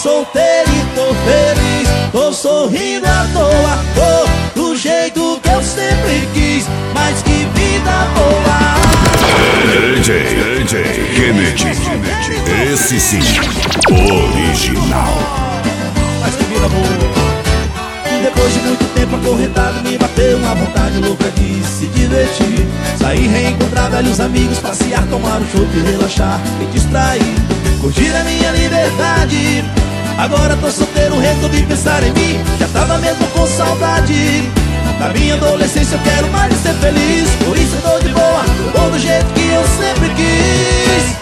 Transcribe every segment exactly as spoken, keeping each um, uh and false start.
solteiro e tô feliz, tô sorrindo à toa, tô do jeito que eu sempre quis, mas que vida boa. D J, D J Kennedy, esse sim, original. Mas que vida boa. Depois de muito tempo acorrentado, me bateu uma vontade louca de se divertir. Sair, reencontrar velhos amigos, passear, tomar um chopp, relaxar, me distrair, curtir a minha liberdade. Agora tô solteiro, resolvi pensar em mim, já tava mesmo com saudade. Da minha adolescência eu quero mais ser feliz, por isso eu tô de boa, tô do jeito que eu sempre quis.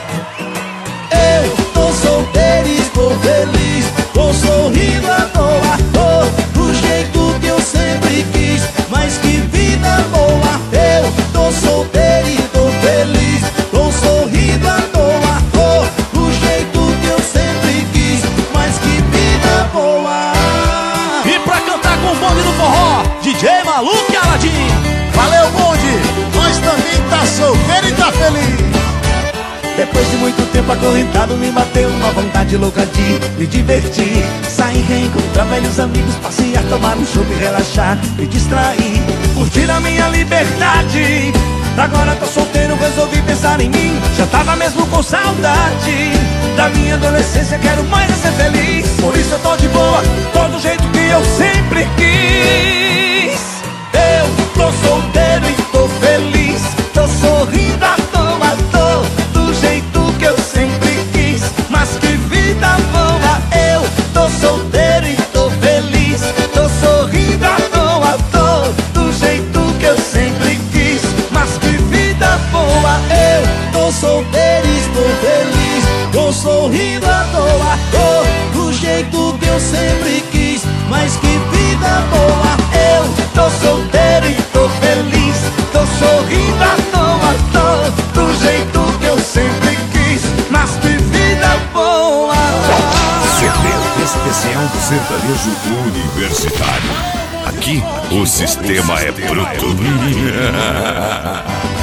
Eu tô solteiro e estou feliz, tô sorrindo à toa, tô do jeito que eu sempre quis, mas que vida boa. Eu tô solteiro e tô feliz, tô sorrindo à toa, tô do jeito que eu sempre quis, mas que vida boa. E pra cantar com o bonde do forró, D J Maluco e Aladim. Valeu, bonde, nós também tá solteiro e tá feliz. Depois de muito tempo acorrentado, me bateu uma vontade louca de me divertir. Sair, reencontrar velhos amigos, passear, tomar um chopp, relaxar, me distrair, curtir a minha liberdade. Agora tô solteiro, resolvi pensar em mim, já tava mesmo com saudade. Da minha adolescência quero mais é ser feliz, por isso eu tô de boa, tô do jeito que eu sempre quis. Eu tô solteiro e tô feliz, tô sorrindo à toa, tô do jeito que eu sempre quis, mas que vida boa. Eu tô solteiro e tô feliz, tô sorrindo à toa, tô do jeito que eu sempre quis, mas que vida boa. Eu tô solteiro e estou feliz, tô sorrindo à toa, tô do jeito que eu sempre quis, mas que vida boa. Eu tô solteiro e tô feliz, tô sorrindo à toa, tô do jeito que eu sempre quis, mas que vida boa. C D especial do sertanejo universitário. Aqui o sistema é bruto.